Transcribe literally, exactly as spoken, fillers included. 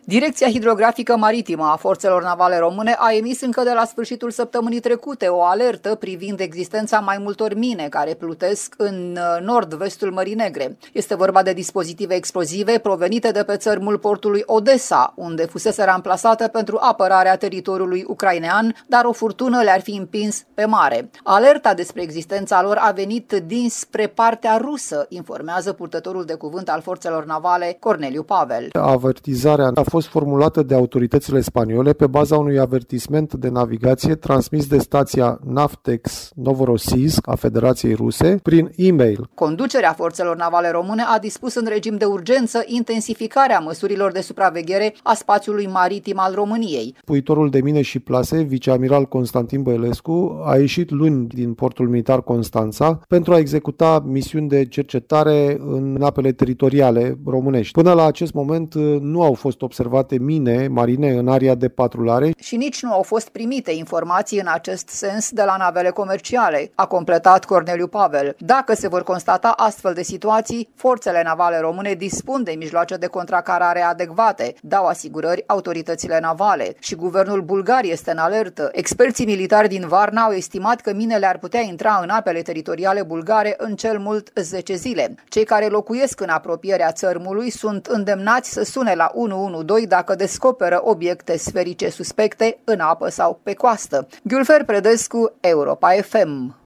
Direcția Hidrografică Maritimă a Forțelor Navale Române a emis încă de la sfârșitul săptămânii trecute o alertă privind existența mai multor mine care plutesc în nord-vestul Mării Negre. Este vorba de dispozitive explozive provenite de pe țărmul portului Odessa, unde fusese amplasată pentru apărarea teritoriului ucrainean, dar o furtună le-ar fi împins pe mare. Alerta despre existența lor a venit dinspre partea rusă, informează purtătorul de cuvânt al Forțelor Navale, Corneliu Pavel. Avertizarea a fost formulată de autoritățile spaniole pe baza unui avertisment de navigație transmis de stația Navtex Novorossiysk a Federației Ruse prin e-mail. Conducerea Forțelor Navale Române a dispus în regim de urgență intensificarea măsurilor de supraveghere a spațiului maritim al României. Puitorul de mine și plase, viceamiral Constantin Băilescu, a ieșit luni din portul militar Constanța pentru a executa misiuni de cercetare în apele teritoriale românești. Până la acest moment nu au fost observate mine marine în area de patrulare și nici nu au fost primite informații în acest sens de la navele comerciale, a completat Corneliu Pavel. Dacă se vor constata astfel de situații, forțele navale române dispun de mijloace de contracarare adecvate, dau asigurări autoritățile navale și guvernul bulgar este în alertă. Experții militari din Varna au estimat că minele ar putea intra în apele teritoriale bulgare în cel mult zece zile. Cei care locuiesc în apropierea țărmului sunt îndemnați să sune la unu unu doi dacă descoperă obiecte sferice suspecte în apă sau pe coastă. Gülfer Predescu, Europa F M.